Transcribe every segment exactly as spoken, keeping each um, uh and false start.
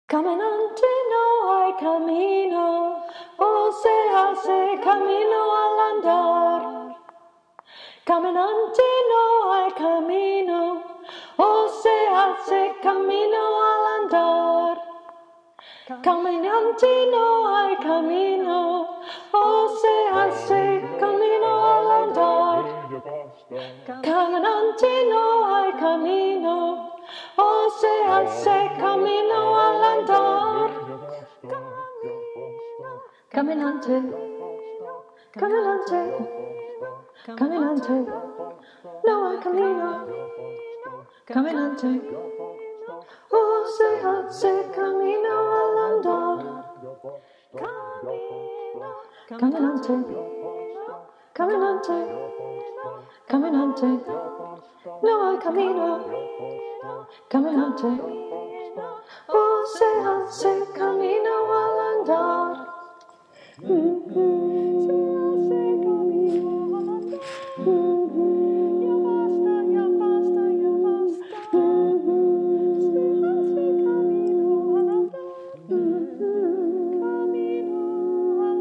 Caminante no hay camino, o se hace camino al andar. Caminante no hay camino, o se hace camino al andar. Caminante no hay camino, o se hace camino al andar. Caminante no hay camino, o se hace camino al andar. Caminante, caminante, caminante, no hay camino. Caminante, o se hace camino al andar. Caminante, caminante, caminante, no hay camino. Caminante, o se hace camino al andar. Mm-hmm. Se hace camino al andar. Mm-hmm. Ya basta, ya basta, ya basta. Mm-hmm. Se hace camino al andar. Mm-hmm. Camino al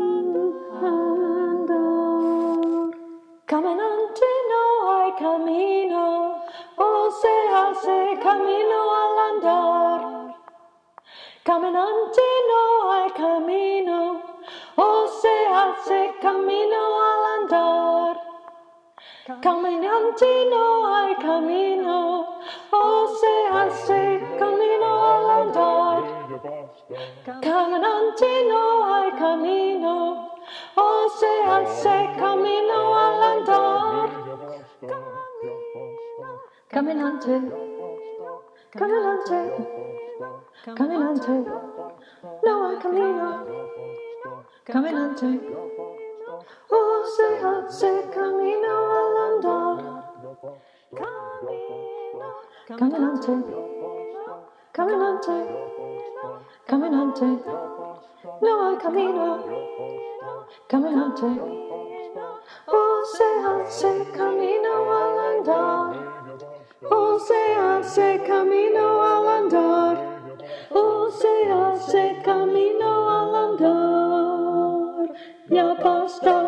andar. Caminante no hay camino, o se hace camino al andar. Caminante no hay camino, o se hace camino al andar. Caminante no hay camino, o se hace camino al andar. Caminante no hay camino, o se hace camino al andar. Caminante, caminante, caminante, no hay camino. Caminante, o se hace camino al andar. Caminante, caminante, caminante, no hay camino. Caminante, o se hace camino al andar. O se hace camino al andar. O se hace camino al andar. Ya basta.